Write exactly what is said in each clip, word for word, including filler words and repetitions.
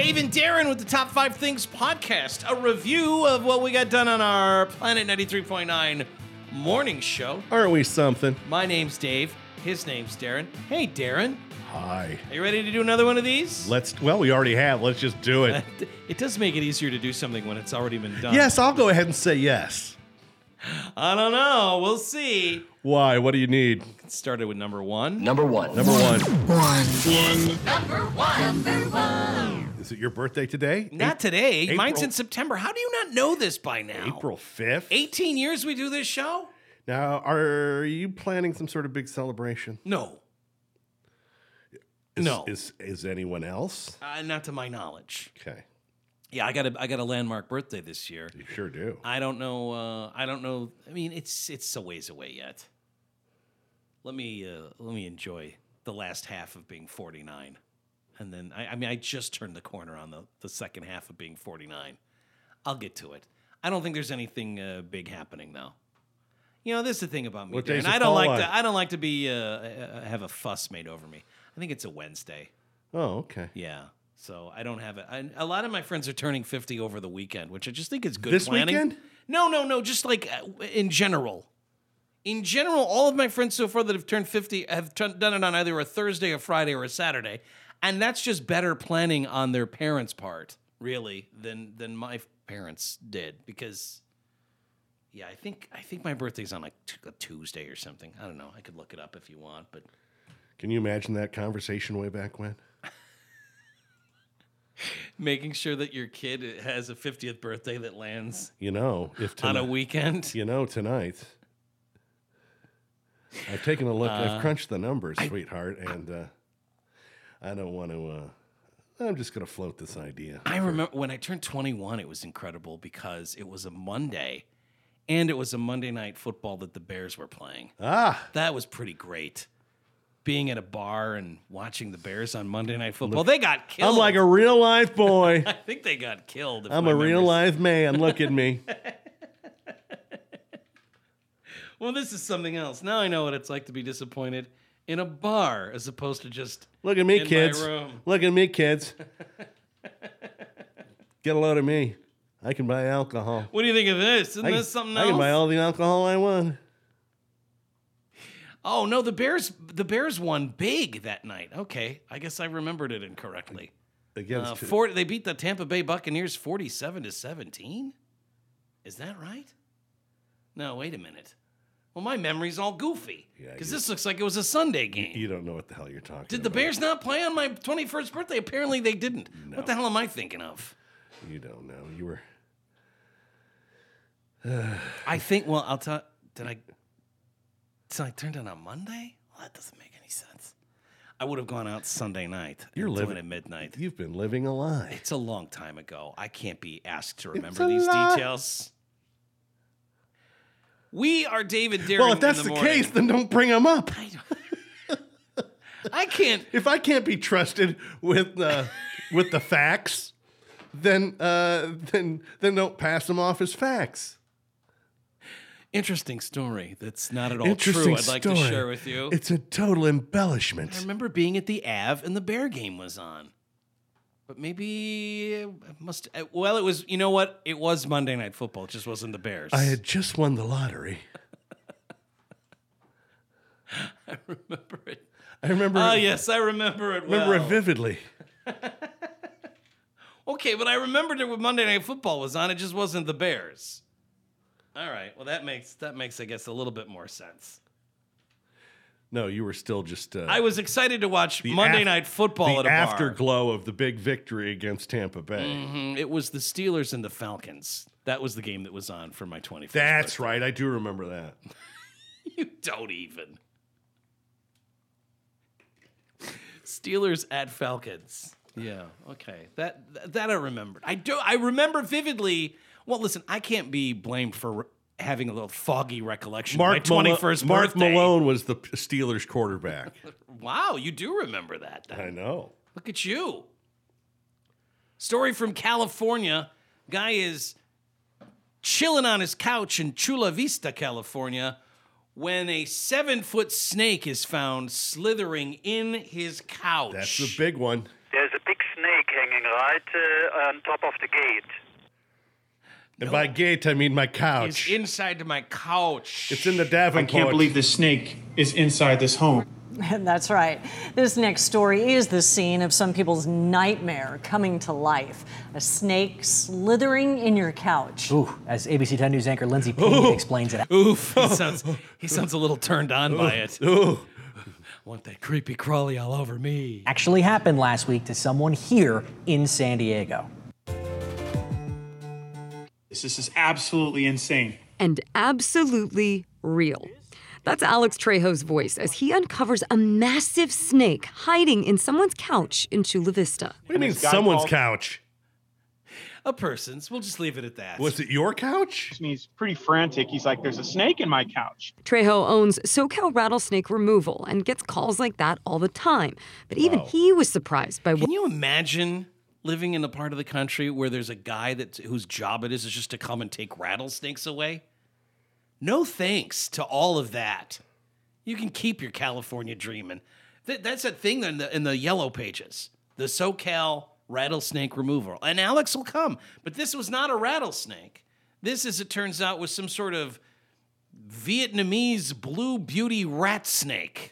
Dave and Darren with the Top five Things podcast, a review of what we got done on our Planet ninety-three point nine morning show. Aren't we something? My name's Dave. His name's Darren. Hey, Darren. Hi. Are you ready to do another one of these? Let's, well, we already have. Let's just do it. It does make it easier to do something when it's already been done. Yes, I'll go ahead and say yes. I don't know. We'll see. Why? What do you need? It started with number one. Number one. Number one. One. Number one. Number one. Is it your birthday today? Not today. April- Mine's in September. How do you not know this by now? April fifth? eighteen years we do this show? Now, are you planning some sort of big celebration? No. Is, No. Is is anyone else? Uh, not to my knowledge. Okay. Yeah, I got a I got a landmark birthday this year. You sure do. I don't know. Uh, I don't know. I mean, it's it's a ways away yet. Let me uh, let me enjoy the last half of being forty-nine, and then I, I mean, I just turned the corner on the the second half of being forty-nine. I'll get to it. I don't think there's anything uh, big happening though. You know, this is the thing about me, What Darren. days it I don't fall like on? to. I don't like to be uh, uh, have a fuss made over me. I think it's a Wednesday. Oh, okay. Yeah. So I don't have it. I, a lot of my friends are turning fifty over the weekend, which I just think is good This planning. weekend? No, no, no. Just like uh, in general. In general, all of my friends so far that have turned fifty have t- done it on either a Thursday, a Friday, or a Saturday. And that's just better planning on their parents' part, really, than than my parents did. Because, yeah, I think I think my birthday's on like t- a Tuesday or something. I don't know. I could look it up if you want, but... Can you imagine that conversation way back when? Making sure that your kid has a fiftieth birthday that lands You know, if on a tonight, weekend. you know, tonight. I've taken a look. I've crunched the numbers, sweetheart, and uh, I don't want to. Uh, I'm just going to float this idea. I remember when I turned twenty-one, it was incredible because it was a Monday, and it was a Monday night football that the Bears were playing. Ah, That was pretty great. Being at a bar and watching the Bears on Monday Night Football. They got killed. I'm like a real life boy. I think they got killed. if I'm my a real memory's- life man. Look at me. Well, this is something else. Now I know what it's like to be disappointed in a bar as opposed to just Look at me, in kids. my room. Look at me, kids. Get a load of me. I can buy alcohol. What do you think of this? Isn't I can, this something I else? can buy all the alcohol I want. Oh no, the Bears the Bears won big that night. Okay, I guess I remembered it incorrectly. Against Uh, four, they beat the Tampa Bay Buccaneers forty-seven to seventeen. Is that right? No, wait a minute. Well, my memory's all goofy Yeah, because you- this looks like it was a Sunday game. you don't know what the hell you're talking Did the about. Bears not play on my twenty-first birthday? Apparently they didn't. No. What the hell am I thinking of? You don't know. You were. I think. Well, I'll tell. Did I? So I turned it on Monday? Well, that doesn't make any sense. I would have gone out Sunday night. You're and doing living it at midnight. You've been living a lie. It's a long time ago. I can't be asked to a remember these lie. details. We are David Darren. Well, if that's in the, the, morning. case, then don't bring them up. I, don't- I can't. If I can't be trusted with uh, with the facts, then uh, then then don't pass them off as facts. Interesting story. That's not at all Interesting true. I'd like story. to share with you. It's a total embellishment. I remember being at the Ave and the Bear game was on. But maybe it must. uh, Well, it was. You know what? It was Monday Night Football. It just wasn't the Bears. I had just won the lottery. I remember it. I remember. Oh it, yes, I remember it. Well. remember it vividly. Okay, but I remembered it when Monday Night Football was on. It just wasn't the Bears. All right. Well, that makes that makes I guess a little bit more sense. No, you were still just. Uh, I was excited to watch the Monday af- Night Football the at a bar. afterglow of the big victory against Tampa Bay. Mhm. It was the Steelers and the Falcons. That was the game that was on for my twenty-first. That's birthday. right. I do remember that. You don't even. Steelers at Falcons. Yeah. Okay. That that I remembered. I do. I remember vividly. Well, listen. I can't be blamed for re- having a little foggy recollection. Mark, of my twenty-first Malo- Mark birthday. Malone was the Steelers quarterback. Wow, you do remember that. Then. I know. Look at you. Story from California. Guy is chilling on his couch in Chula Vista, California, when a seven-foot snake is found slithering in his couch. That's the big one. There's a big snake hanging right uh, on top of the gate. And by gate, I mean my couch. It's inside my couch. It's in the Davenport. I can't believe this snake is inside this home. That's right. This next story is the scene of some people's nightmare coming to life. A snake slithering in your couch. Ooh, as A B C ten News anchor Lindsay Payne explains it. Oof, he sounds, he sounds a little turned on by it. Ooh. Want that creepy crawly all over me. Actually happened last week to someone here in San Diego. This is absolutely insane. And absolutely real. That's Alex Trejo's voice as he uncovers a massive snake hiding in someone's couch in Chula Vista. What do you mean someone's couch? A person's. We'll just leave it at that. Was it your couch? He's pretty frantic. He's like, there's a snake in my couch. Trejo owns SoCal Rattlesnake Removal and gets calls like that all the time. But even wow. he was surprised by what... Can you imagine living in a part of the country where there's a guy that whose job it is is just to come and take rattlesnakes away? No thanks to all of that. You can keep your California dreaming. Th- that's that thing in the, in the yellow pages. The SoCal Rattlesnake Removal. And Alex will come. But this was not a rattlesnake. This, as it turns out, was some sort of Vietnamese blue beauty rat snake.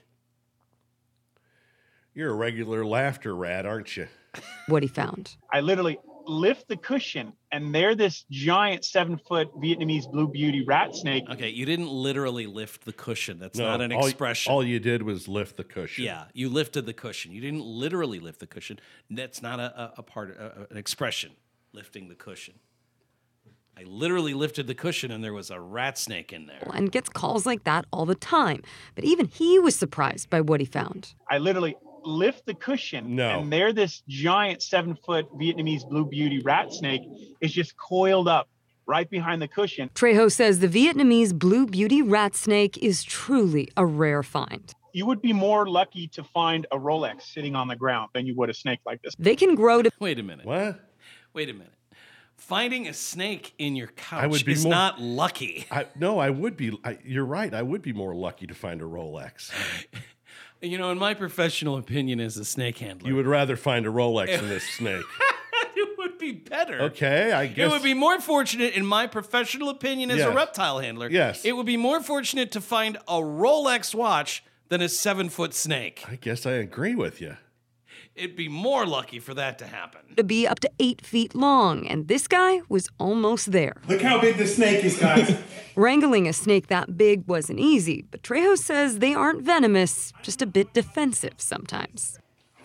You're a regular laughter rat, aren't you? What he found. I literally lift the cushion, and there this giant seven-foot Vietnamese blue beauty rat snake. Okay, you didn't literally lift the cushion. That's no, not an all, expression. All you did was lift the cushion. Yeah, you lifted the cushion. You didn't literally lift the cushion. That's not a, a, a part, a, an expression, lifting the cushion. I literally lifted the cushion, and there was a rat snake in there. And gets calls like that all the time. But even he was surprised by what he found. I literally lift the cushion, no. and there this giant seven-foot Vietnamese blue beauty rat snake is just coiled up right behind the cushion. Trejo says the Vietnamese blue beauty rat snake is truly a rare find. You would be more lucky to find a Rolex sitting on the ground than you would a snake like this. They can grow to... Wait a minute. What? Wait a minute. Finding a snake in your couch I would be is more, not lucky. I, no, I would be. I, you're right. I would be more lucky to find a Rolex. You know, in my professional opinion as a snake handler... You would rather find a Rolex than this snake. It would be better. Okay, I guess... It would be more fortunate, in my professional opinion as yes. a reptile handler. Yes. It would be more fortunate to find a Rolex watch than a seven-foot snake. I guess I agree with you. It'd be more lucky for that to happen. To be up to eight feet long, and this guy was almost there. Look how big the snake is, guys. Wrangling a snake that big wasn't easy, but Trejo says they aren't venomous, just a bit defensive sometimes.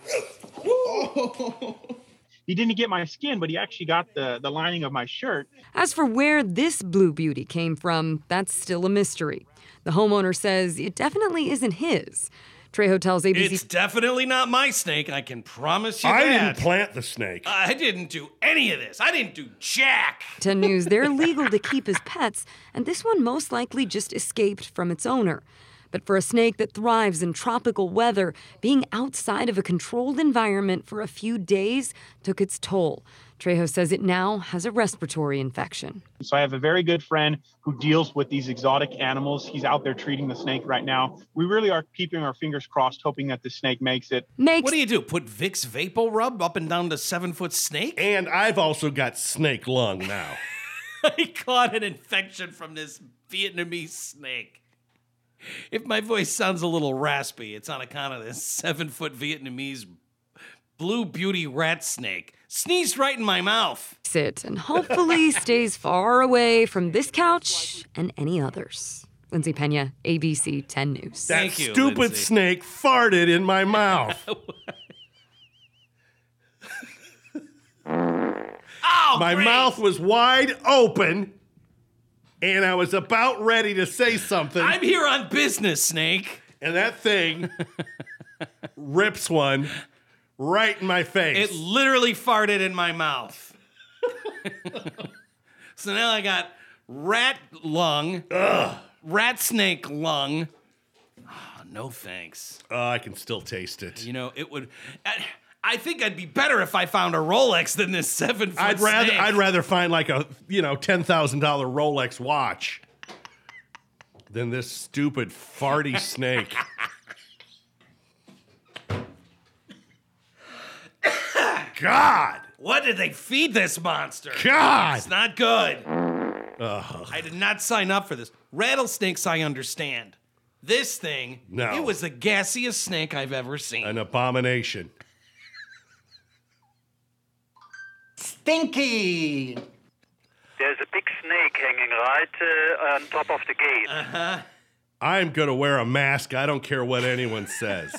He didn't get my skin, but he actually got the, the lining of my shirt. As for where this blue beauty came from, that's still a mystery. The homeowner says it definitely isn't his. Trejo tells A B C... It's definitely not my snake, I can promise you I that. I didn't plant the snake. I didn't do any of this. I didn't do jack. ten News, they're legal to keep as pets, and this one most likely just escaped from its owner. But for a snake that thrives in tropical weather, being outside of a controlled environment for a few days took its toll. Trejo says it now has a respiratory infection. So I have a very good friend who deals with these exotic animals. He's out there treating the snake right now. We really are keeping our fingers crossed, hoping that the snake makes it. Makes- what do you do? Put Vicks Vapor Rub up and down the seven-foot snake? And I've also got snake lung now. I caught an infection from this Vietnamese snake. If my voice sounds a little raspy, it's on account of this seven-foot Vietnamese blue beauty rat snake. Sneezed right in my mouth. Sit and hopefully stays far away from this couch and any others. Lindsay Pena, A B C ten News. That Thank you, stupid Lindsay. snake farted in my mouth. Oh, my great. mouth was wide open, and I was about ready to say something. I'm here on business, Snake. And that thing rips one right in my face. It literally farted in my mouth. So now I got rat lung, Ugh. rat snake lung. Oh, no thanks. Uh, I can still taste it. You know, it would... I, I think I'd be better if I found a Rolex than this seven-foot I'd rather snake. I'd rather find like a, you know, ten thousand dollars Rolex watch than this stupid farty snake. God. What did they feed this monster? God! It's not good. Ugh. I did not sign up for this. Rattlesnakes, I understand. This thing, No. it was the gassiest snake I've ever seen. An abomination. Stinky. There's a big snake hanging right uh, on top of the gate. Uh-huh. I'm going to wear a mask. I don't care what anyone says.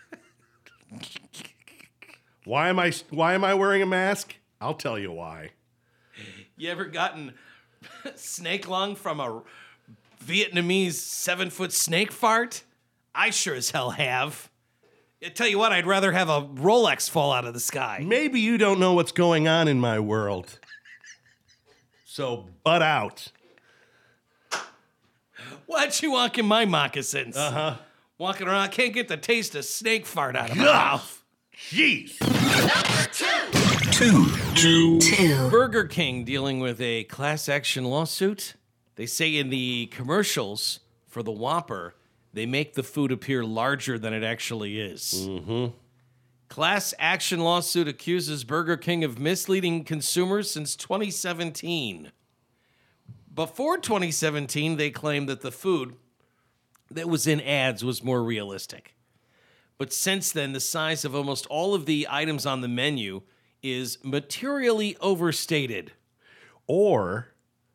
Why am I why am I wearing a mask? I'll tell you why. You ever gotten snake lung from a Vietnamese seven-foot snake fart? I sure as hell have. I tell you what, I'd rather have a Rolex fall out of the sky. Maybe you don't know what's going on in my world. So butt out. Why'd you walk in my moccasins? Uh-huh. Walking around, I can't get the taste of snake fart out of my Ugh. mouth. Jeez. Two. Two. Two. Burger King dealing with a class action lawsuit. They say in the commercials for the Whopper, they make the food appear larger than it actually is. Mm-hmm. Class action lawsuit accuses Burger King of misleading consumers since twenty seventeen. Before twenty seventeen, they claimed that the food that was in ads was more realistic. But since then, the size of almost all of the items on the menu is materially overstated. Or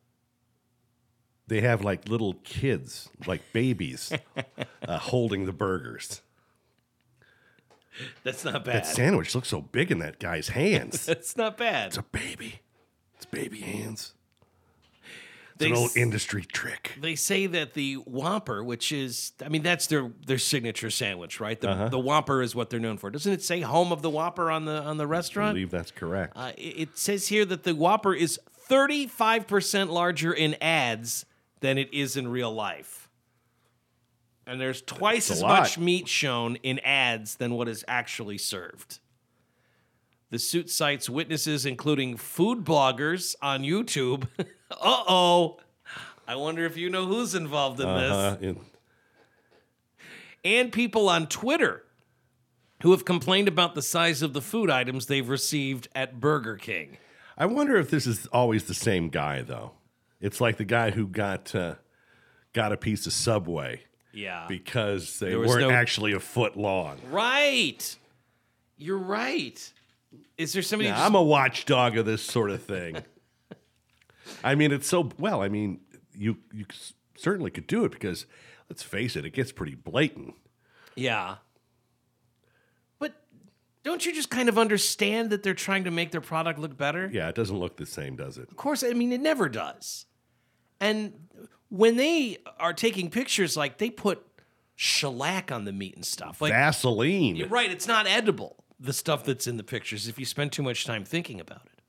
they have like little kids, like babies, uh, holding the burgers. That's not bad. That sandwich looks so big in that guy's hands. That's not bad. It's a baby. It's baby hands. It's They an old s- industry trick. They say that the Whopper, which is, I mean, that's their their signature sandwich, right? The, Uh-huh. the Whopper is what they're known for. Doesn't it say home of the Whopper on the on the I restaurant? believe that's correct. Uh, it, it says here that the Whopper is thirty-five percent larger in ads than it is in real life. And there's twice That's as a lot. much meat shown in ads than what is actually served. The suit cites witnesses, including food bloggers on YouTube. Uh-oh. I wonder if you know who's involved in Uh-huh. this. In- And people on Twitter who have complained about the size of the food items they've received at Burger King. I wonder if this is always the same guy, though. It's like the guy who got uh, got a piece of Subway Yeah. because they There was weren't no- actually a foot long. Right. You're right. Is there somebody Yeah, just- I'm a watchdog of this sort of thing. I mean, it's so well. I mean, you you s- certainly could do it because, let's face it, it gets pretty blatant. Yeah. But don't you just kind of understand that they're trying to make their product look better? Yeah, it doesn't look the same, does it? Of course, I mean, it never does. And when they are taking pictures, like, they put shellac on the meat and stuff. Like, Vaseline. you're right, it's not edible, the stuff that's in the pictures, if you spend too much time thinking about it.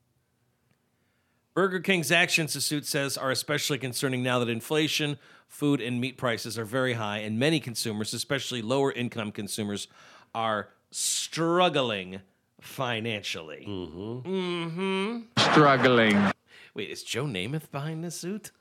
Burger King's actions, the suit says, are especially concerning now that inflation, food, and meat prices are very high, and many consumers, especially lower income consumers, are struggling financially. Mm-hmm. Mm-hmm. Struggling. Wait, is Joe Namath behind this suit?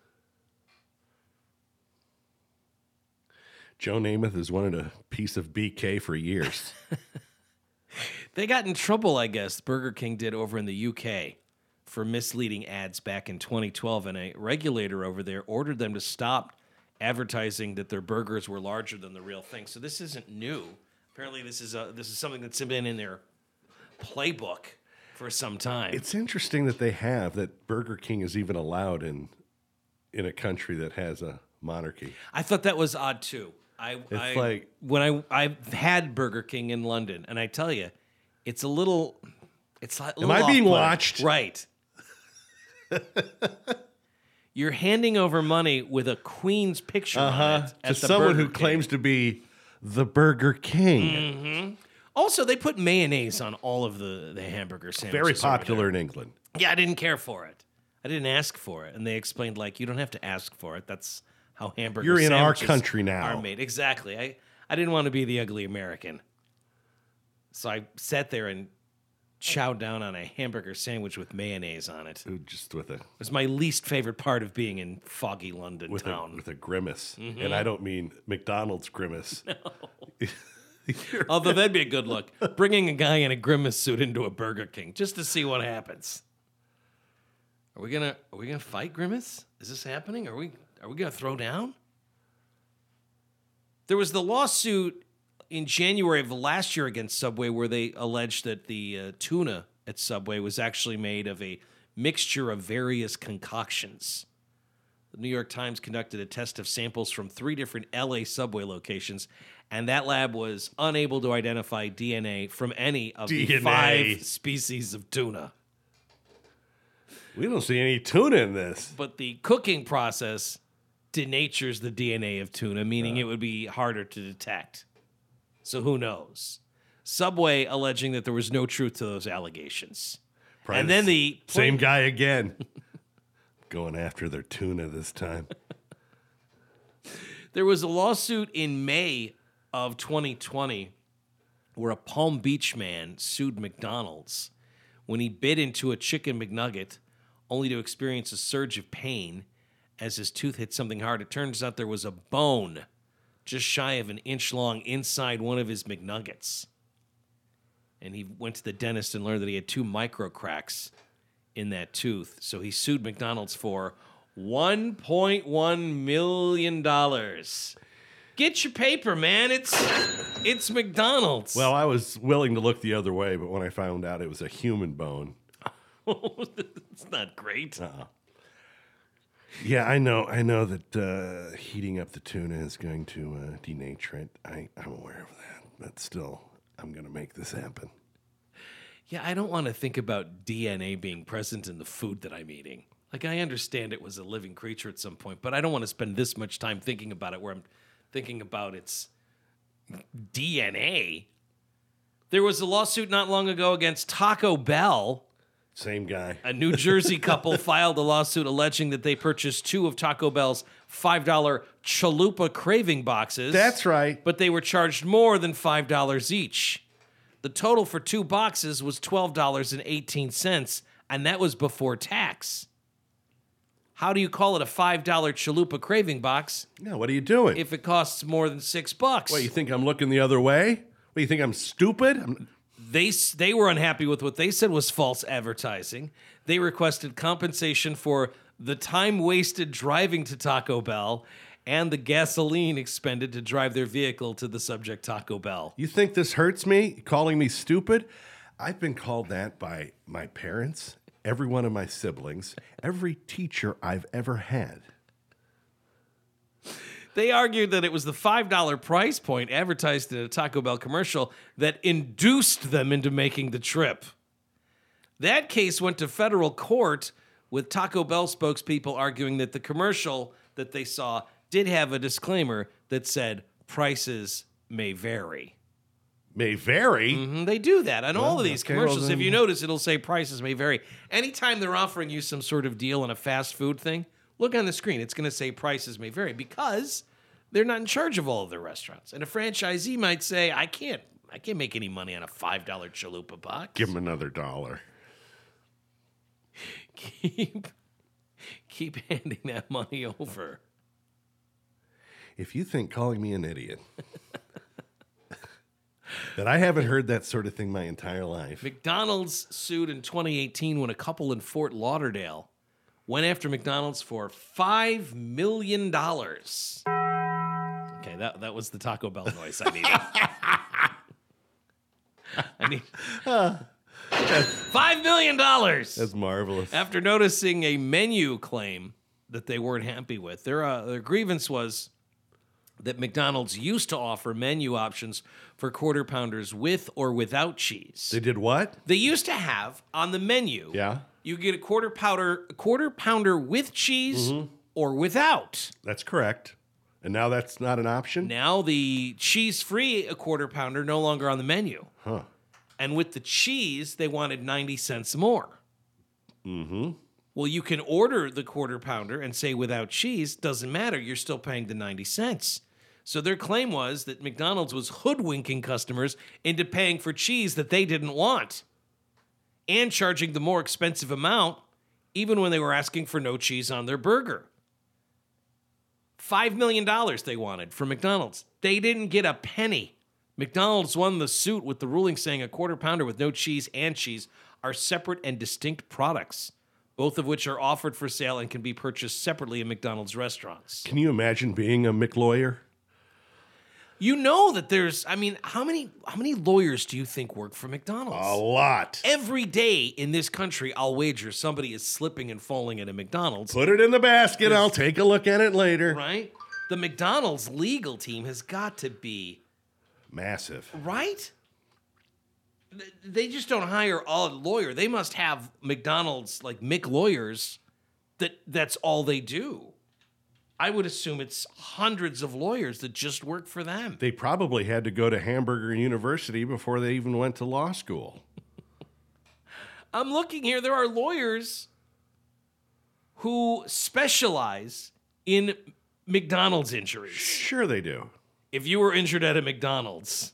Joe Namath has wanted a piece of B K for years. They got in trouble, I guess, Burger King did over in the U K for misleading ads back in twenty twelve, and a regulator over there ordered them to stop advertising that their burgers were larger than the real thing. So this isn't new. Apparently, this is a, this is something that's been in their playbook for some time. It's interesting that they have that Burger King is even allowed in in a country that has a monarchy. I thought that was odd too. I, It's I like- when I I've had Burger King in London, and I tell you, it's a little. It's like. a Am little I being off-putting. watched? Right. You're handing over money with a queen's picture on Uh-huh. it To at the someone Burger who King. claims to be the Burger King. Mm-hmm. Also, they put mayonnaise on all of the, the hamburger sandwiches. Very over popular in England. there. Yeah, I didn't care for it. I didn't ask for it, and they explained like you don't have to ask for it. That's how hamburger. You're in our sandwiches country now. Are made exactly. I I didn't want to be the ugly American, so I sat there and chowed down on a hamburger sandwich with mayonnaise on it. It Just with a was my least favorite part of being in foggy London with a town. with a grimace, Mhm. and I don't mean McDonald's grimace. Although that'd be a good look. Bringing a guy in a Grimace suit into a Burger King just to see what happens. Are we gonna are we gonna fight Grimace? Is this happening? Are we are we gonna throw down? There was the lawsuit in January of last year against Subway where they alleged that the uh, tuna at Subway was actually made of a mixture of various concoctions. The New York Times conducted a test of samples from three different L A Subway locations, and that lab was unable to identify D N A from any of D N A. the five species of tuna. We don't see any tuna in this. But the cooking process denatures the D N A of tuna, meaning it would be harder to detect. So who knows? Subway alleging that there was no truth to those allegations. Probably and then the same guy again. Going after their tuna this time. There was a lawsuit in May of twenty twenty where a Palm Beach man sued McDonald's when he bit into a chicken McNugget only to experience a surge of pain as his tooth hit something hard. It turns out there was a bone just shy of an inch long inside one of his McNuggets. And he went to the dentist and learned that he had two micro cracks in that tooth. So he sued McDonald's for one point one million dollars. Get your paper, man. It's it's McDonald's. Well, I was willing to look the other way, but when I found out it was a human bone. It's not great. Uh-uh. Yeah, I know. I know that uh, heating up the tuna is going to uh, denature it. I, I'm aware of that. But still, I'm going to make this happen. Yeah, I don't want to think about D N A being present in the food that I'm eating. Like, I understand it was a living creature at some point, but I don't want to spend this much time thinking about it where I'm thinking about its D N A. There was a lawsuit not long ago against Taco Bell. Same guy. A New Jersey couple filed a lawsuit alleging that they purchased two of Taco Bell's five dollar Chalupa craving boxes. That's right. But they were charged more than five dollars each. The total for two boxes was twelve dollars and eighteen cents, and that was before tax. How do you call it a five dollar Chalupa craving box? Yeah, what are you doing? If it costs more than six bucks? What, you think I'm looking the other way? What, you think I'm stupid? I'm... They, they were unhappy with what they said was false advertising. They requested compensation for the time wasted driving to Taco Bell and the gasoline expended to drive their vehicle to the subject Taco Bell. You think this hurts me, calling me stupid? I've been called that by my parents, every one of my siblings, every teacher I've ever had. They argued that it was the five dollar price point advertised in a Taco Bell commercial that induced them into making the trip. That case went to federal court, with Taco Bell spokespeople arguing that the commercial that they saw did have a disclaimer that said prices may vary. May vary? Mm-hmm, they do that on well, all of these okay, commercials. well then... If you notice, it'll say prices may vary. Anytime they're offering you some sort of deal on a fast food thing, look on the screen. It's going to say prices may vary because they're not in charge of all of their restaurants. And a franchisee might say, I can't I can't make any money on a five dollar Chalupa box. Give them another dollar. Keep, keep handing that money over. If you think calling me an idiot, that I haven't heard that sort of thing my entire life. McDonald's sued in twenty eighteen when a couple in Fort Lauderdale went after McDonald's for five million dollars. Okay, that, that was the Taco Bell noise I needed. I need five million dollars. That's marvelous. After noticing a menu claim that they weren't happy with, their uh, their grievance was that McDonald's used to offer menu options for quarter pounders with or without cheese. They did what? They used to have on the menu. Yeah. You get a quarter pounder, a quarter pounder with cheese mm-hmm. or without. That's correct. And now that's not an option? Now the cheese-free a quarter pounder no longer on the menu. Huh. And with the cheese, they wanted ninety cents more. Mm-hmm. Well, you can order the quarter pounder and say without cheese, doesn't matter, you're still paying the ninety cents. So their claim was that McDonald's was hoodwinking customers into paying for cheese that they didn't want and charging the more expensive amount even when they were asking for no cheese on their burger. Five million dollars they wanted from McDonald's. They didn't get a penny. McDonald's won the suit with the ruling saying a quarter pounder with no cheese and cheese are separate and distinct products, both of which are offered for sale and can be purchased separately in McDonald's restaurants. Can you imagine being a McLawyer? You know that there's, I mean, how many how many lawyers do you think work for McDonald's? A lot. Every day in this country, I'll wager somebody is slipping and falling at a McDonald's. Put it in the basket. I'll take a look at it later. Right? The McDonald's legal team has got to be massive. Right? They just don't hire a lawyer. They must have McDonald's, like Mick lawyers, that that's all they do. I would assume it's hundreds of lawyers that just work for them. They probably had to go to Hamburger University before they even went to law school. I'm looking here. There are lawyers who specialize in McDonald's injuries. Sure they do. If you were injured at a McDonald's,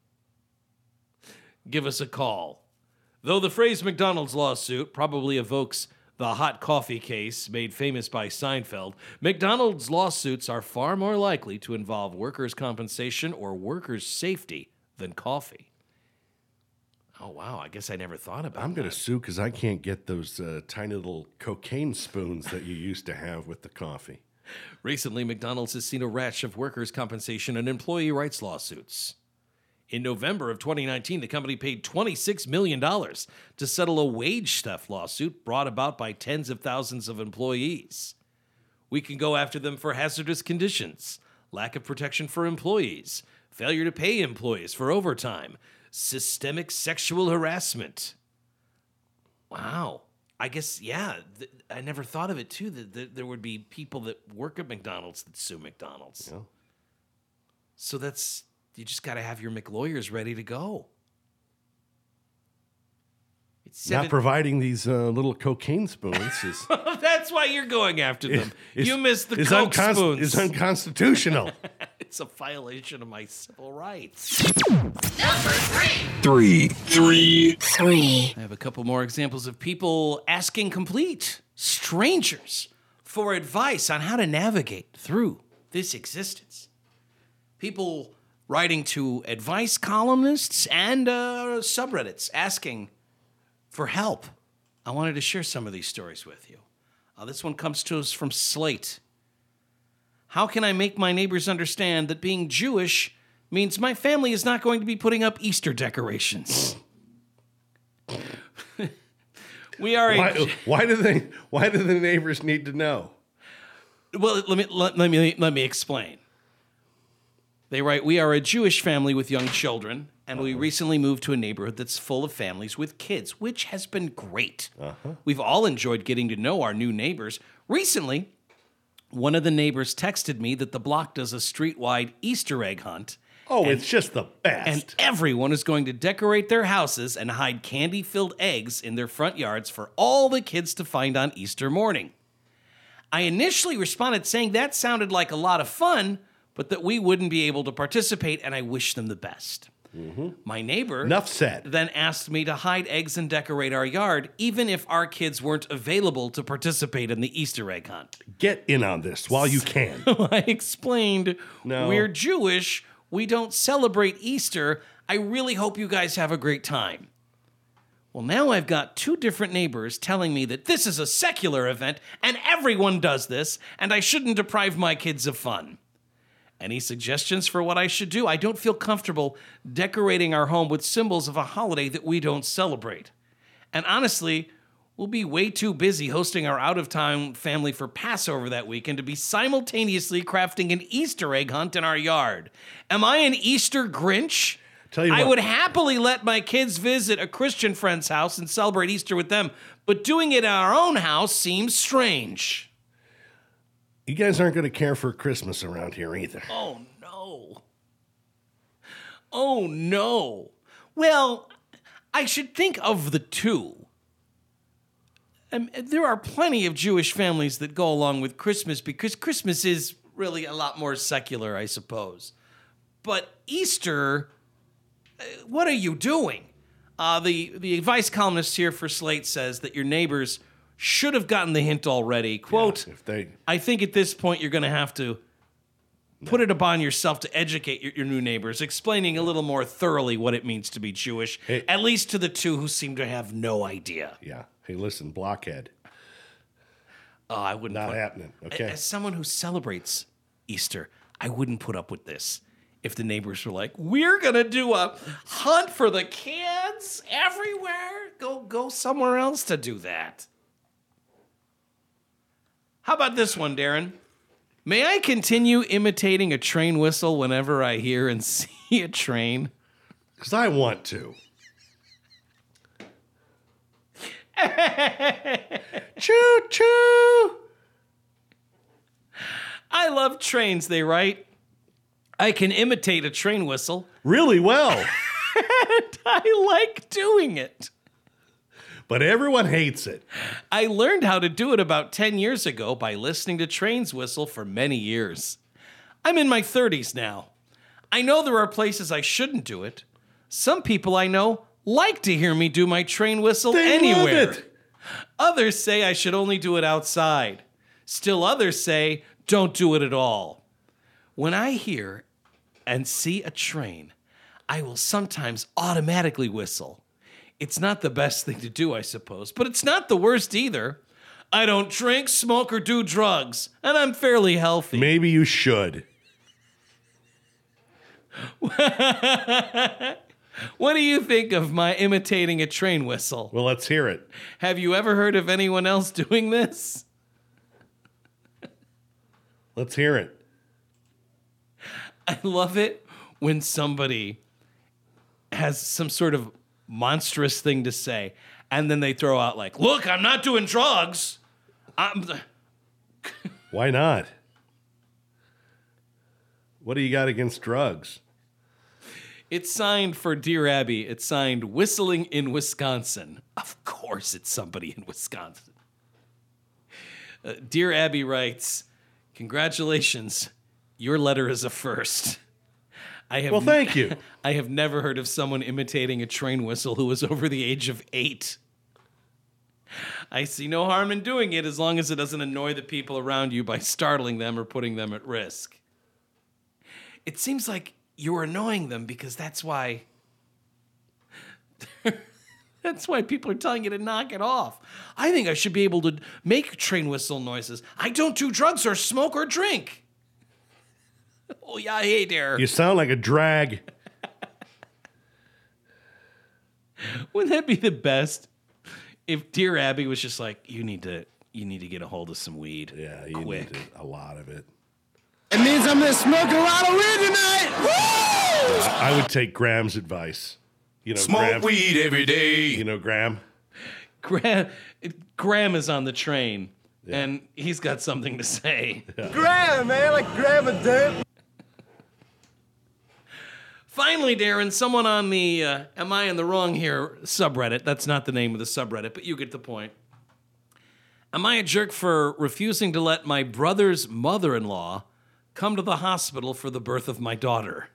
give us a call. Though the phrase McDonald's lawsuit probably evokes the hot coffee case made famous by Seinfeld, McDonald's lawsuits are far more likely to involve workers' compensation or workers' safety than coffee. Oh, wow. I guess I never thought about I'm that. going to sue because I can't get those uh, tiny little cocaine spoons that you used to have with the coffee. Recently, McDonald's has seen a rash of workers' compensation and employee rights lawsuits. In November of twenty nineteen, the company paid twenty-six million dollars to settle a wage theft lawsuit brought about by tens of thousands of employees. We can go after them for hazardous conditions, lack of protection for employees, failure to pay employees for overtime, systemic sexual harassment. Wow. I guess, yeah, th- I never thought of it, too, that th- there would be people that work at McDonald's that sue McDonald's. Yeah. So that's... You just got to have your McLawyers ready to go. It's seven- Not providing these uh, little cocaine spoons is... That's why you're going after them. is, you missed the is Coke unconst- spoons. It's unconstitutional. It's a violation of my civil rights. Number three. Three. Three. Three. I have a couple more examples of people asking complete strangers for advice on how to navigate through this existence. People writing to advice columnists and uh, subreddits asking for help. I wanted to share some of these stories with you. Uh, this one comes to us from Slate. How can I make my neighbors understand that being Jewish means my family is not going to be putting up Easter decorations? We are. Why, A, why do they? Why do the neighbors need to know? well, let me let, let me let me explain. They write, we are a Jewish family with young children, and we recently moved to a neighborhood that's full of families with kids, which has been great. Uh-huh. We've all enjoyed getting to know our new neighbors. Recently, one of the neighbors texted me that the block does a street-wide Easter egg hunt. Oh, and, it's just the best. And everyone is going to decorate their houses and hide candy-filled eggs in their front yards for all the kids to find on Easter morning. I initially responded saying that sounded like a lot of fun, but that we wouldn't be able to participate, and I wish them the best. Mm-hmm. My neighbor Enough said. then asked me to hide eggs and decorate our yard, even if our kids weren't available to participate in the Easter egg hunt. Get in on this while you can. I explained, No. We're Jewish, we don't celebrate Easter, I really hope you guys have a great time. Well, now I've got two different neighbors telling me that this is a secular event, and everyone does this, and I shouldn't deprive my kids of fun. Any suggestions for what I should do? I don't feel comfortable decorating our home with symbols of a holiday that we don't celebrate. And honestly, we'll be way too busy hosting our out-of-town family for Passover that weekend to be simultaneously crafting an Easter egg hunt in our yard. Am I an Easter Grinch? Tell you I what. would happily let my kids visit a Christian friend's house and celebrate Easter with them, but doing it in our own house seems strange. You guys aren't going to care for Christmas around here either. Oh, no. Oh, no. Well, I should think of the two. Um, there are plenty of Jewish families that go along with Christmas because Christmas is really a lot more secular, I suppose. But Easter, uh, what are you doing? Uh, the, the advice columnist here for Slate says that your neighbors should have gotten the hint already. Quote, Yeah, if they... I think at this point you're going to have to Put it upon yourself to educate your, your new neighbors, explaining a little more thoroughly what it means to be Jewish, Hey. at least to the two who seem to have no idea. Yeah. Hey, listen, blockhead. Oh, I wouldn't. Not put, happening. Okay. As someone who celebrates Easter, I wouldn't put up with this. If the neighbors were like, "We're gonna do a hunt for the kids everywhere," go go somewhere else to do that. How about this one, Darren? May I continue imitating a train whistle whenever I hear and see a train? Because I want to. Choo choo. I love trains, they write. I can imitate a train whistle. Really well. And I like doing it. But everyone hates it. I learned how to do it about ten years ago by listening to trains whistle for many years. I'm in my thirties now. I know there are places I shouldn't do it. Some people I know like to hear me do my train whistle They anywhere. love it. Others say I should only do it outside. Still others say don't do it at all. When I hear and see a train, I will sometimes automatically whistle. It's not the best thing to do, I suppose, but it's not the worst either. I don't drink, smoke, or do drugs, and I'm fairly healthy. Maybe you should. What do you think of my imitating a train whistle? Well, let's hear it. Have you ever heard of anyone else doing this? Let's hear it. I love it when somebody has some sort of monstrous thing to say, and then they throw out like, "Look, I'm not doing drugs. I'm." Why not? What do you got against drugs? It's signed for Dear Abby. It's signed Whistling in Wisconsin. Of course, it's somebody in Wisconsin. Uh, Dear Abby writes, "Congratulations, your letter is a first." I have Well, thank you. I have never heard of someone imitating a train whistle who was over the age of eight. I see no harm in doing it as long as it doesn't annoy the people around you by startling them or putting them at risk. It seems like you're annoying them because that's why that's why people are telling you to knock it off. I think I should be able to make train whistle noises. I don't do drugs or smoke or drink. Oh, yeah, hey there. You sound like a drag. Wouldn't that be the best if Dear Abby was just like, you need to you need to get a hold of some weed. Yeah, you quick. need to, a lot of it. It means I'm gonna smoke a lot of weed tonight. Woo! I would take Graham's advice. You know, Smoke Graham, weed every day. You know, Graham. Graham, Graham is on the train, and he's got something to say. Graham, man, like grab a dip. Finally, Darren, someone on the uh, Am I in the Wrong Here subreddit, that's not the name of the subreddit, but you get the point. Am I a jerk for refusing to let my brother's mother-in-law come to the hospital for the birth of my daughter?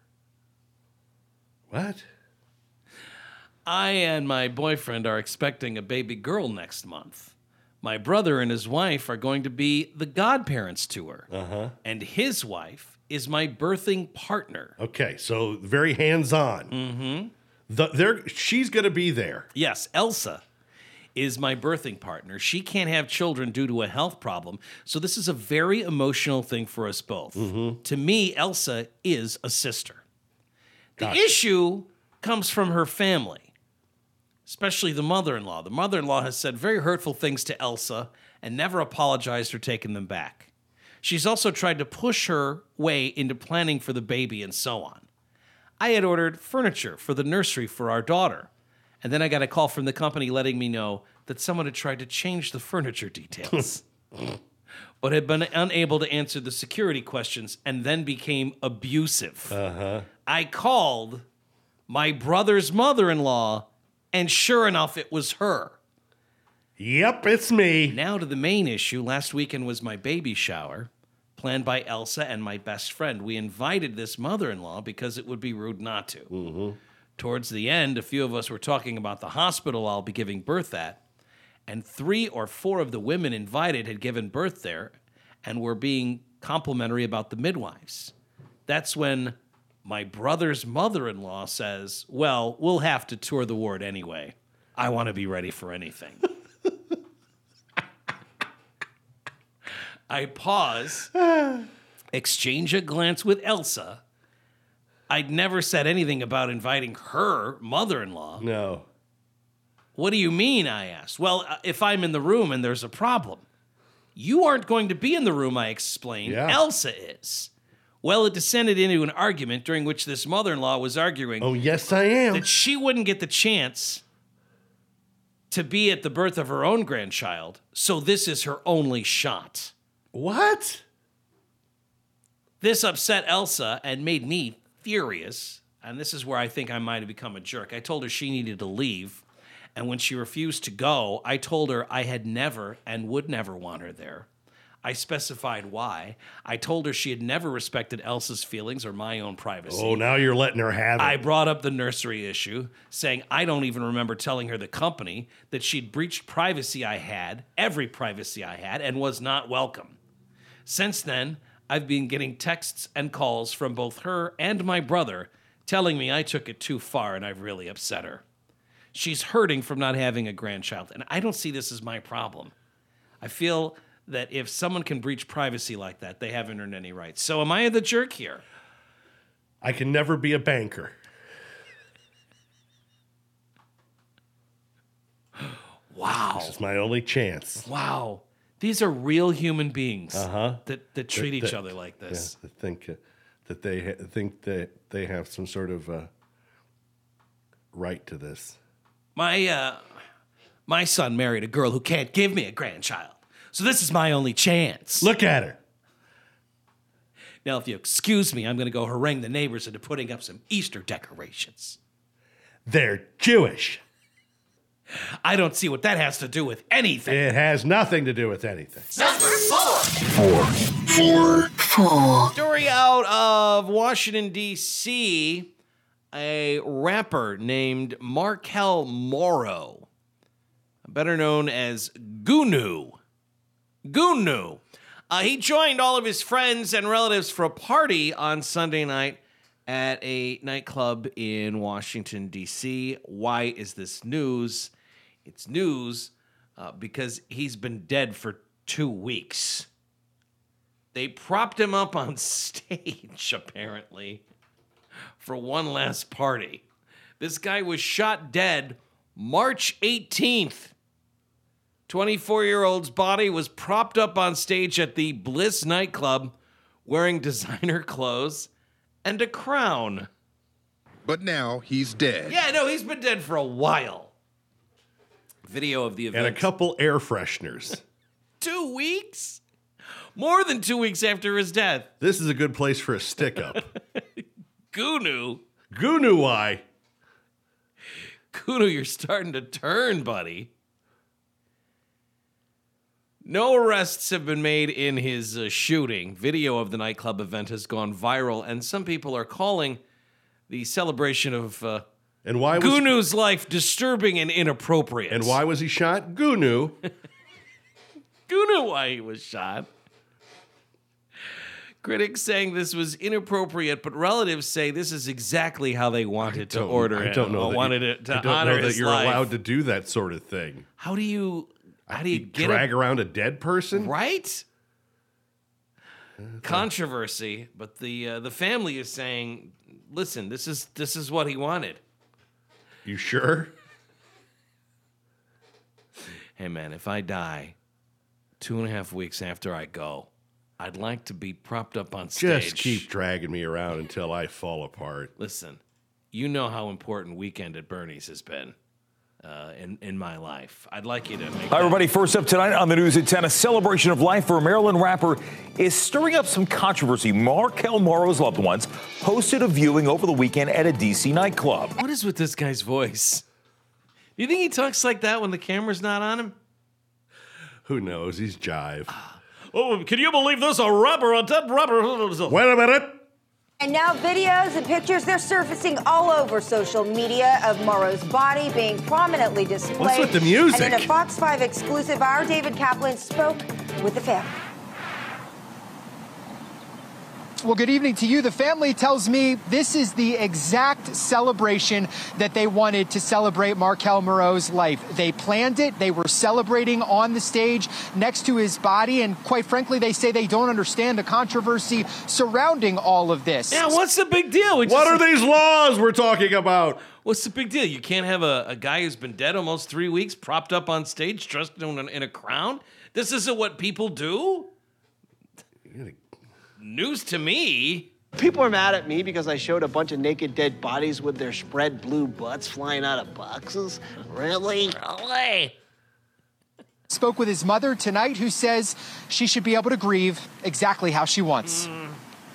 What? I and my boyfriend are expecting a baby girl next month. My brother and his wife are going to be the godparents to her. Uh-huh. And his wife is my birthing partner. Okay, so very hands-on. Mm-hmm. The, there, she's going to be there. Yes, Elsa is my birthing partner. She can't have children due to a health problem, so this is a very emotional thing for us both. Mm-hmm. To me, Elsa is a sister. The Gotcha. issue comes from her family, especially the mother-in-law. The mother-in-law has said very hurtful things to Elsa and never apologized for taking them back. She's also tried to push her way into planning for the baby and so on. I had ordered furniture for the nursery for our daughter, and then I got a call from the company letting me know that someone had tried to change the furniture details, but had been unable to answer the security questions and then became abusive. Uh-huh. I called my brother's mother-in-law, and sure enough, it was her. Yep, it's me. Now to the main issue. Last weekend was my baby shower, planned by Elsa and my best friend. We invited this mother-in-law because it would be rude not to. Mm-hmm. Towards the end, a few of us were talking about the hospital I'll be giving birth at, and three or four of the women invited had given birth there and were being complimentary about the midwives. That's when my brother's mother-in-law says, well, we'll have to tour the ward anyway. I want to be ready for anything. I pause, exchange a glance with Elsa. I'd never said anything about inviting her mother-in-law. No. What do you mean, I asked. Well, uh, if I'm in the room and there's a problem. You aren't going to be in the room, I explained. Yeah. Elsa is. Well, it descended into an argument during which this mother-in-law was arguing Oh, yes, I am. that she wouldn't get the chance to be at the birth of her own grandchild, so this is her only shot. What? This upset Elsa and made me furious, and this is where I think I might have become a jerk. I told her she needed to leave, and when she refused to go, I told her I had never and would never want her there. I specified why. I told her she had never respected Elsa's feelings or my own privacy. Oh, now you're letting her have it. I brought up the nursery issue, saying I don't even remember telling her the company that she'd breached privacy I had, every privacy I had, and was not welcome. Since then, I've been getting texts and calls from both her and my brother telling me I took it too far and I've really upset her. She's hurting from not having a grandchild, and I don't see this as my problem. I feel that if someone can breach privacy like that, they haven't earned any rights. So am I the jerk here? I can never be a banker. Wow. This is my only chance. Wow. These are real human beings Uh-huh. that, that treat That- each that- other like this. Yeah, I think uh, that they ha- think that they have some sort of uh, right to this. My uh, my son married a girl who can't give me a grandchild. So this is my only chance. Look at her. Now, if you excuse me, I'm going to go harangue the neighbors into putting up some Easter decorations. They're Jewish. I don't see what that has to do with anything. It has nothing to do with anything. Number four. Four. Four. Four. Story out of Washington, D C A rapper named Markel Morrow, better known as Gunu. Gunu. Uh, he joined all of his friends and relatives for a party on Sunday night at a nightclub in Washington, D C Why is this news? It's news uh, because he's been dead for two weeks. They propped him up on stage, apparently, for one last party. This guy was shot dead March eighteenth. twenty-four-year-old's body was propped up on stage at the Bliss nightclub wearing designer clothes and a crown. But now he's dead. Yeah, no, he's been dead for a while. Video of the event. And a couple air fresheners. Two weeks? More than two weeks after his death. This is a good place for a stick-up. Gunu. Gunu, why? Gunu, you're starting to turn, buddy. No arrests have been made in his uh, shooting. Video of the nightclub event has gone viral, and some people are calling the celebration of uh, and why was, Gunu's life disturbing and inappropriate. And why was he shot? Gunu. Gunu, why he was shot. Critics saying this was inappropriate, but relatives say this is exactly how they wanted to order I it. don't know. That wanted you, it to I don't honor know that his you're life. allowed to do that sort of thing. How do you? How do you, you get drag a, around a dead person? Right? Controversy, but the uh, the family is saying, "Listen, this is this is what he wanted." You sure? Hey man, if I die two and a half weeks after I go, I'd like to be propped up on stage. Just keep dragging me around until I fall apart. Listen, you know how important Weekend at Bernie's has been. Uh, in, in my life. I'd like you to make Hi, everybody. First up tonight on the news at ten, a celebration of life for a Maryland rapper is stirring up some controversy. Markel Morrow's loved ones hosted a viewing over the weekend at a D C nightclub. What is with this guy's voice? Do you think he talks like that when the camera's not on him? Who knows? He's jive. Oh, can you believe this? A rapper, a dead rapper. Wait a minute. And now videos and pictures, they're surfacing all over social media of Morrow's body being prominently displayed. What's with the music? And in a Fox five exclusive, our David Kaplan spoke with the family. Well, good evening to you. The family tells me this is the exact celebration that they wanted to celebrate Markel Moreau's life. They planned it. They were celebrating on the stage next to his body. And quite frankly, they say they don't understand the controversy surrounding all of this. Yeah, what's the big deal? We What just- are these laws we're talking about? What's the big deal? You can't have a, a guy who's been dead almost three weeks propped up on stage dressed in a, in a crown? This isn't what people do? News to me. People are mad at me because I showed a bunch of naked dead bodies with their spread blue butts flying out of boxes. Really? Really? Spoke with his mother tonight, who says she should be able to grieve exactly how she wants. Mm.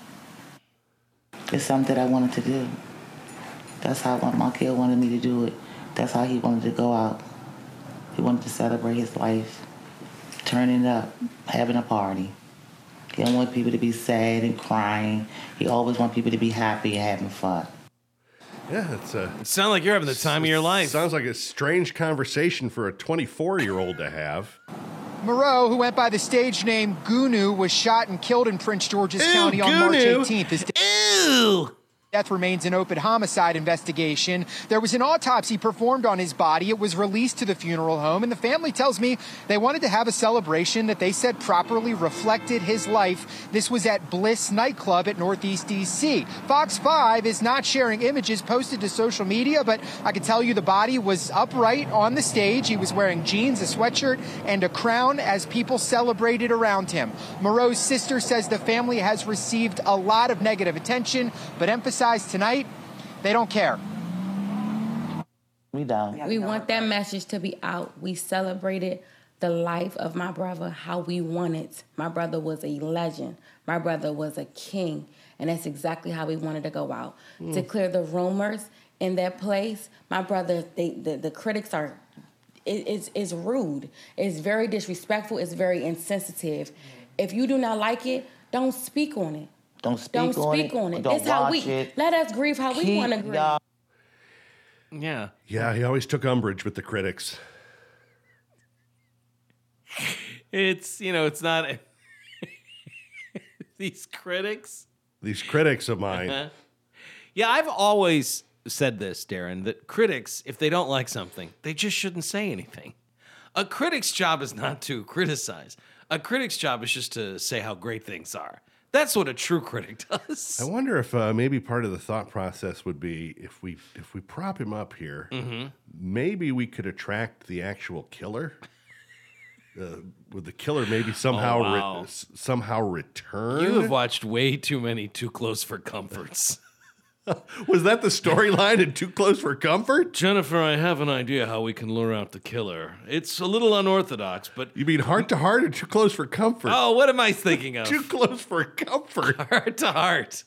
It's something that I wanted to do. That's how Markel wanted me to do it. That's how he wanted to go out. He wanted to celebrate his life, turning up, having a party. He don't want people to be sad and crying. He always wants people to be happy and having fun. Yeah, it's a. It sounds like you're having the time of your life. Sounds like a strange conversation for a twenty-four-year-old to have. Moreau, who went by the stage name Gunu, was shot and killed in Prince George's Ew, County on March Gunu. eighteenth. His Ew! death remains an open homicide investigation. There was an autopsy performed on his body. It was released to the funeral home, and the family tells me they wanted to have a celebration that they said properly reflected his life. This was at Bliss nightclub at Northeast D C. Fox five is not sharing images posted to social media, but I can tell you the body was upright on the stage. He was wearing jeans, a sweatshirt, and a crown as people celebrated around him. Moreau's sister says the family has received a lot of negative attention, but emphasized tonight they don't care. We don't. We want that message to be out. We celebrated the life of my brother how we wanted. My brother was a legend. My brother was a king. And that's exactly how we wanted to go out. Mm. To clear the rumors in that place, my brother, they, the, the critics are, it, it's, it's rude. It's very disrespectful. It's very insensitive. If you do not like it, don't speak on it. Don't speak Don't on speak it. on it. Don't It's how we watch it. let us grieve how we Keep want to grieve. y'all- Yeah. Yeah, he always took umbrage with the critics. It's, you know, it's not these critics. These critics of mine. Yeah, I've always said this, Darren, that critics, if they don't like something, they just shouldn't say anything. A critic's job is not to criticize. A critic's job is just to say how great things are. That's what a true critic does. I wonder if uh, maybe part of the thought process would be if we if we prop him up here, Mm-hmm. maybe we could attract the actual killer. Uh, would the killer maybe somehow Oh, wow. re- s- somehow return? You have watched way too many Too Close for Comforts. Was that the storyline in Too Close for Comfort? Jennifer, I have an idea how we can lure out the killer. It's a little unorthodox, but... You mean Heart to Heart or Too Close for Comfort? Oh, what am I thinking of? Too Close for Comfort. Heart to Heart.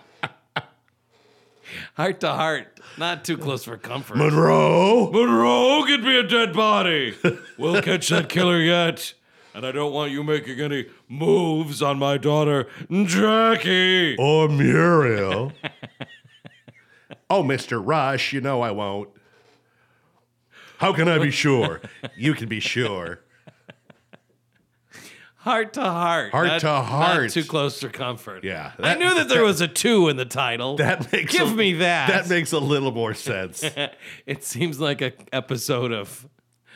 Heart to Heart. Not Too Close for Comfort. Monroe! Monroe, get me a dead body. We'll catch that killer yet. And I don't want you making any moves on my daughter, Jackie. Or Muriel. Oh, Mister Rush, you know I won't. How can I be sure? You can be sure. Heart to Heart. Heart not, to Heart. Not Too Close for Comfort. Yeah. I knew that there was a two in the title. That makes Give a, me that. That makes a little more sense. It seems like an episode of...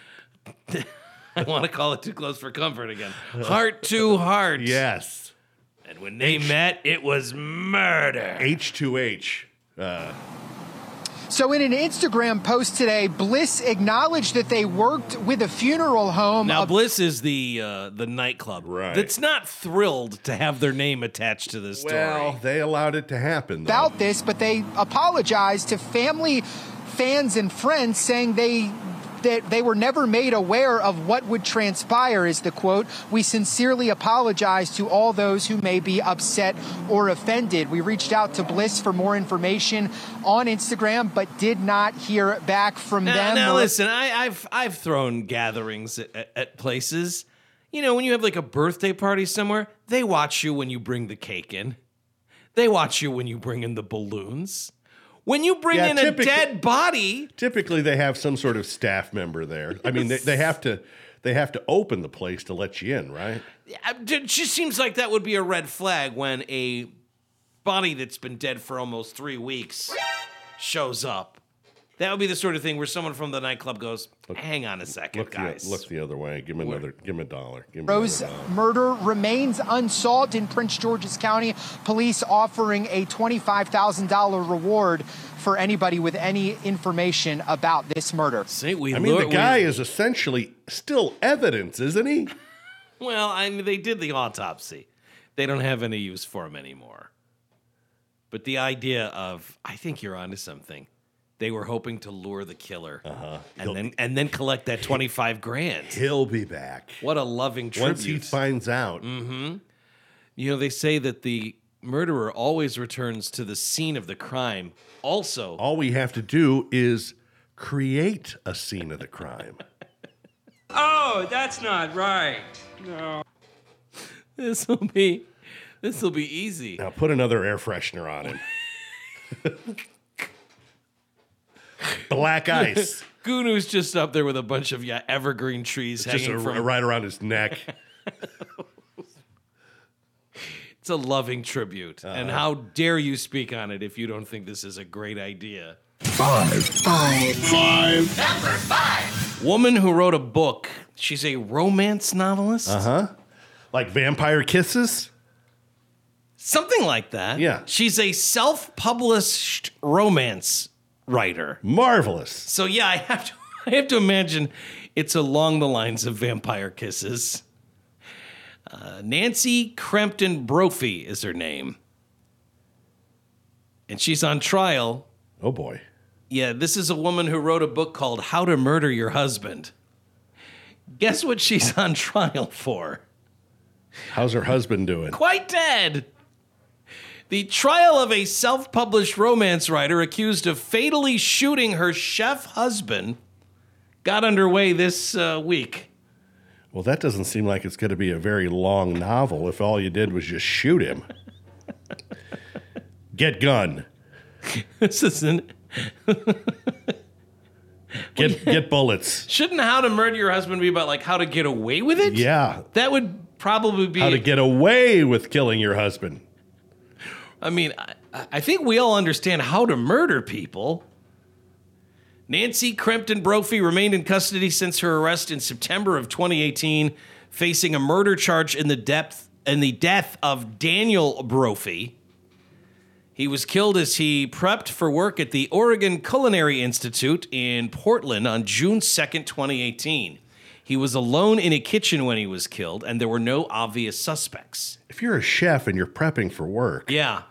I want to call it Too Close for Comfort again. Heart to Heart. Yes. And when they met, it was murder. H two H. Uh, So in an Instagram post today, Bliss acknowledged that they worked with a funeral home. Now, of- Bliss is the uh, the nightclub Right. that's not thrilled to have their name attached to this story. well, they allowed it to happen, though. about this, but they apologized to family, fans, and friends, saying they that they were never made aware of what would transpire, is the quote. We sincerely apologize to all those who may be upset or offended. We reached out to Bliss for more information on Instagram, but did not hear back from Now, them. now Or- listen, I, I've I've thrown gatherings at, at, at places. You know, when you have like a birthday party somewhere, they watch you when you bring the cake in. They watch you when you bring in the balloons. When you bring Yeah, in a typically- dead body, Typically, they have some sort of staff member there. I mean, they, they have to they have to open the place to let you in, right? it just seems like that would be a red flag when a body that's been dead for almost three weeks shows up. That would be the sort of thing where someone from the nightclub goes, hang on a second, Look guys. The, look the other way. Give him another. Give him a dollar. Give him Rose another dollar. murder remains unsolved in Prince George's County. Police offering a twenty-five thousand dollars reward for anybody with any information about this murder. See, we I mean, the look- guy we- is essentially still evidence, isn't he? Well, I mean, they did the autopsy. They don't have any use for him anymore. But the idea of, I think you're onto something. They were hoping to lure the killer, uh-huh. and then and then collect that twenty-five grand. He'll be back. What a loving tribute. Once he finds out. Mm-hmm. You know, they say that the murderer always returns to the scene of the crime. Also, all we have to do is create a scene of the crime. Oh, that's not right. No. This will be this will be easy. Now put another air freshener on him. Black ice. Gunu's just up there with a bunch of yeah evergreen trees Just hanging a, from right around his neck. It's a loving tribute. Uh-huh. And how dare you speak on it if you don't think this is a great idea? Five. Five. Five. Number five. Woman who wrote a book. She's a romance novelist. Uh huh. Like Vampire Kisses? Something like that. Yeah. She's a self-published romance writer. Marvelous. So yeah, I have to I have to imagine it's along the lines of Vampire Kisses. Uh, Nancy Crampton Brophy is her name. And she's on trial. Oh boy. Yeah, this is a woman who wrote a book called How to Murder Your Husband. Guess what she's on trial for? How's her husband doing? Quite dead. The trial of a self-published romance writer accused of fatally shooting her chef husband got underway this uh, week. Well, that doesn't seem like it's going to be a very long novel if all you did was just shoot him. Get gun. This isn't... Get get bullets. Shouldn't How to Murder Your Husband be about like how to get away with it? Yeah. That would probably be... How to get away with killing your husband. I mean, I, I think we all understand how to murder people. Nancy Crampton Brophy remained in custody since her arrest in September of twenty eighteen, facing a murder charge in the depth in the death of Daniel Brophy. He was killed as he prepped for work at the Oregon Culinary Institute in Portland on June second, twenty eighteen. He was alone in a kitchen when he was killed, and there were no obvious suspects. If you're a chef and you're prepping for work, Yeah.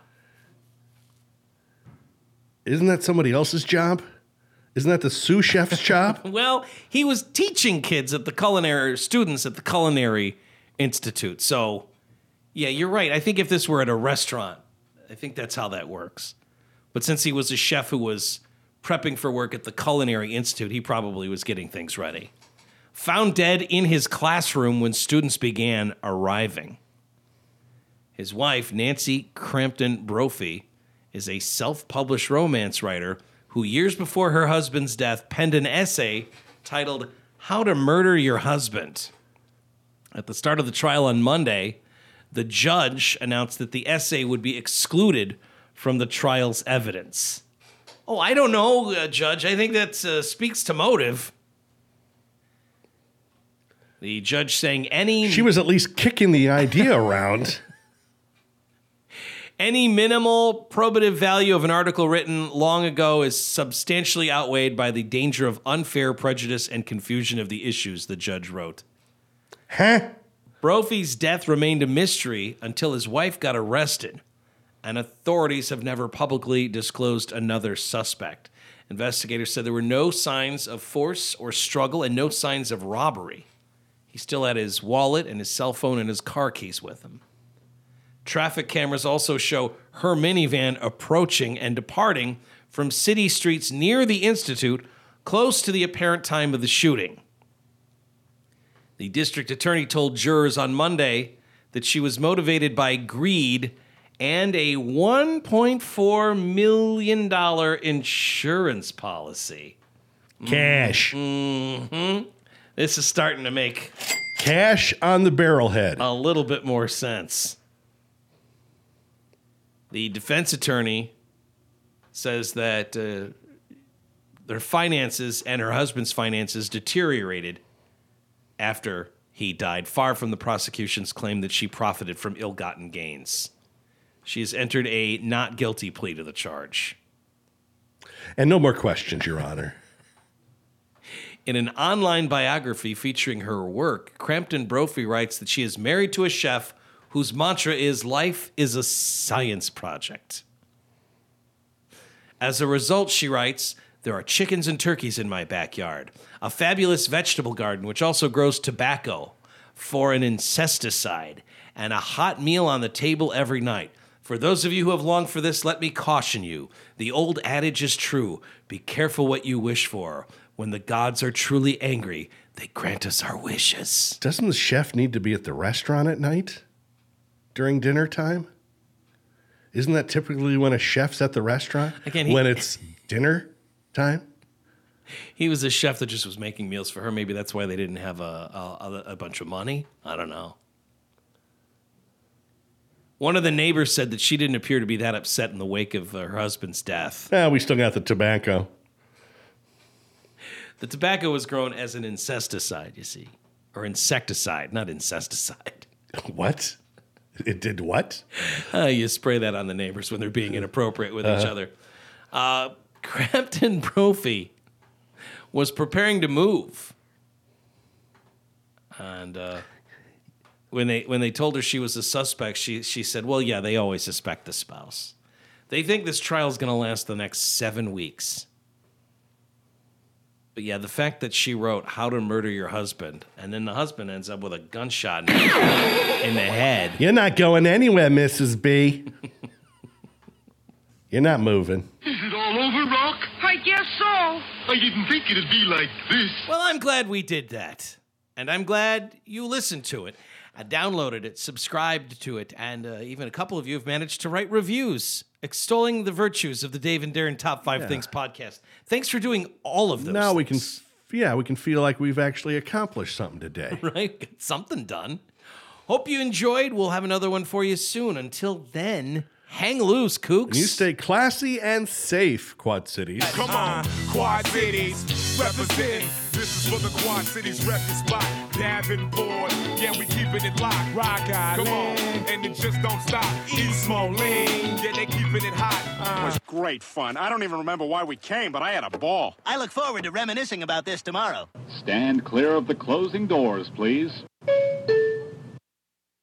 isn't that somebody else's job? Isn't that the sous chef's job? Well, he was teaching kids at the culinary, students at the Culinary Institute. So, yeah, you're right. I think if this were at a restaurant, I think that's how that works. But since he was a chef who was prepping for work at the Culinary Institute, he probably was getting things ready. Found dead in his classroom when students began arriving. His wife, Nancy Crampton Brophy, is a self-published romance writer who years before her husband's death penned an essay titled How to Murder Your Husband. At the start of the trial on Monday, the judge announced that the essay would be excluded from the trial's evidence. Oh, I don't know, uh, Judge. I think that uh, speaks to motive. The judge saying any... She was at least kicking the idea around. Any minimal probative value of an article written long ago is substantially outweighed by the danger of unfair prejudice and confusion of the issues, the judge wrote. Huh? Brophy's death remained a mystery until his wife got arrested, and authorities have never publicly disclosed another suspect. Investigators said there were no signs of force or struggle and no signs of robbery. He still had his wallet and his cell phone and his car keys with him. Traffic cameras also show her minivan approaching and departing from city streets near the Institute, close to the apparent time of the shooting. The district attorney told jurors on Monday that she was motivated by greed and a one point four million dollars insurance policy. Cash. Mm-hmm. This is starting to make Cash on the barrelhead. a little bit more sense. The defense attorney says that uh, their finances and her husband's finances deteriorated after he died, far from the prosecution's claim that she profited from ill-gotten gains. She has entered a not guilty plea to the charge. And no more questions, Your Honor. In an online biography featuring her work, Crampton Brophy writes that she is married to a chef whose mantra is, life is a science project. As a result, she writes, there are chickens and turkeys in my backyard, a fabulous vegetable garden which also grows tobacco for an incesticide, and a hot meal on the table every night. For those of you who have longed for this, let me caution you. The old adage is true. Be careful what you wish for. When the gods are truly angry, they grant us our wishes. Doesn't the chef need to be at the restaurant at night during dinner time? Isn't that typically when a chef's at the restaurant? Again, he, when it's dinner time? He was a chef that just was making meals for her. Maybe that's why they didn't have a, a, a bunch of money. I don't know. One of the neighbors said that she didn't appear to be that upset in the wake of uh, her husband's death. Yeah, we still got the tobacco. The tobacco was grown as an incesticide, you see. Or insecticide, not incesticide. What? It did what? Uh, you spray that on the neighbors when they're being inappropriate with uh-huh. each other. Uh, Crampton Brophy was preparing to move. And uh, when they when they told her she was a suspect, she she said, well, yeah, they always suspect the spouse. They think this trial is going to last the next seven weeks. But yeah, the fact that she wrote How to Murder Your Husband, and then the husband ends up with a gunshot in the head. You're not going anywhere, Missus B. You're not moving. Is it all over, Rock? I guess so. I didn't think it'd be like this. Well, I'm glad we did that. And I'm glad you listened to it. I downloaded it, subscribed to it, and uh, even a couple of you have managed to write reviews extolling the virtues of the Dave and Darren Top Five Yeah. Things podcast. Thanks for doing all of those. Now we can, things. yeah, we can feel like we've actually accomplished something today. Right? Get something done. Hope you enjoyed. We'll have another one for you soon. Until then, hang loose, kooks. And you stay classy and safe, Quad Cities. Come on, Quad Cities, representing. This is for the Quad Cities record spot. Davenport, yeah, we keeping it locked. Rock Island, come on, and it just don't stop. East Moline, yeah, they keeping it hot. It was great fun. I don't even remember why we came, but I had a ball. I look forward to reminiscing about this tomorrow. Stand clear of the closing doors, please.